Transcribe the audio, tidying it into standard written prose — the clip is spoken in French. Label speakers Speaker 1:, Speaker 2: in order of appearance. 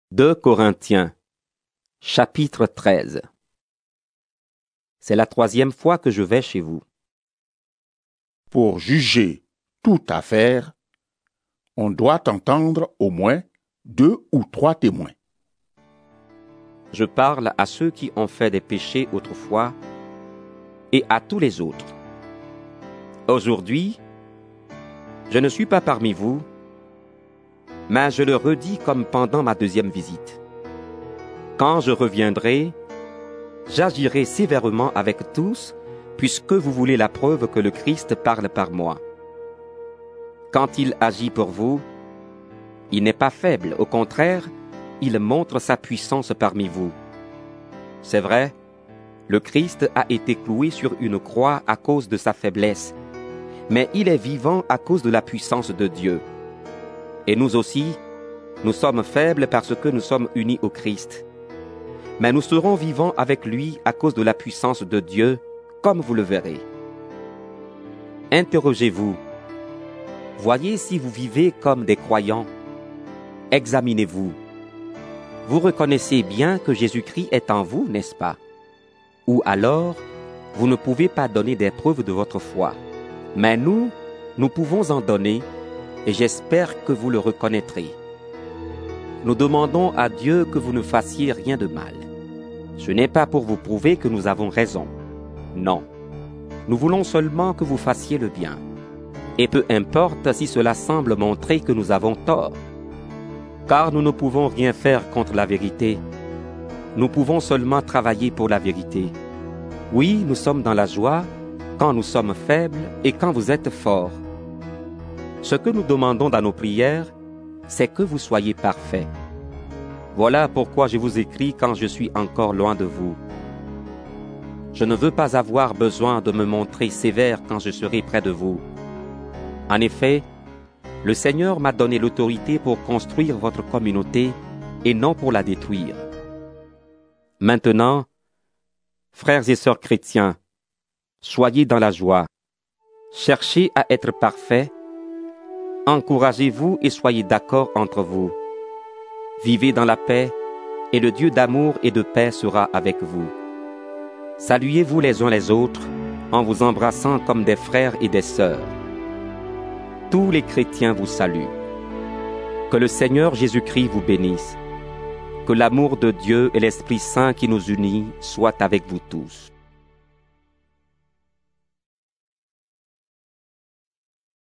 Speaker 1: 2 Corinthiens, chapitre 13. C'est la 3e fois que je vais chez vous.
Speaker 2: Pour juger toute affaire, on doit entendre au moins 2 ou 3 témoins.
Speaker 1: Je parle à ceux qui ont fait des péchés autrefois et à tous les autres. Aujourd'hui, je ne suis pas parmi vous, mais je le redis comme pendant ma 2e visite. Quand je reviendrai, j'agirai sévèrement avec tous, puisque vous voulez la preuve que le Christ parle par moi. Quand il agit pour vous, il n'est pas faible, au contraire, il montre sa puissance parmi vous. C'est vrai, le Christ a été cloué sur une croix à cause de sa faiblesse, mais il est vivant à cause de la puissance de Dieu. Et nous aussi, nous sommes faibles parce que nous sommes unis au Christ. Mais nous serons vivants avec lui à cause de la puissance de Dieu, comme vous le verrez. Interrogez-vous. Voyez si vous vivez comme des croyants. Examinez-vous. Vous reconnaissez bien que Jésus-Christ est en vous, n'est-ce pas? Ou alors, vous ne pouvez pas donner des preuves de votre foi. Mais nous pouvons en donner, et j'espère que vous le reconnaîtrez. Nous demandons à Dieu que vous ne fassiez rien de mal. Ce n'est pas pour vous prouver que nous avons raison. Non. Nous voulons seulement que vous fassiez le bien. Et peu importe si cela semble montrer que nous avons tort. Car nous ne pouvons rien faire contre la vérité. Nous pouvons seulement travailler pour la vérité. Oui, nous sommes dans la joie, quand nous sommes faibles et quand vous êtes forts. Ce que nous demandons dans nos prières, c'est que vous soyez parfaits. Voilà pourquoi je vous écris quand je suis encore loin de vous. Je ne veux pas avoir besoin de me montrer sévère quand je serai près de vous. En effet, le Seigneur m'a donné l'autorité pour construire votre communauté et non pour la détruire. Maintenant, frères et sœurs chrétiens, soyez dans la joie. Cherchez à être parfaits. Encouragez-vous et soyez d'accord entre vous. Vivez dans la paix, et le Dieu d'amour et de paix sera avec vous. Saluez-vous les uns les autres, en vous embrassant comme des frères et des sœurs. Tous les chrétiens vous saluent. Que le Seigneur Jésus-Christ vous bénisse. Que l'amour de Dieu et l'Esprit Saint qui nous unit soient avec vous tous.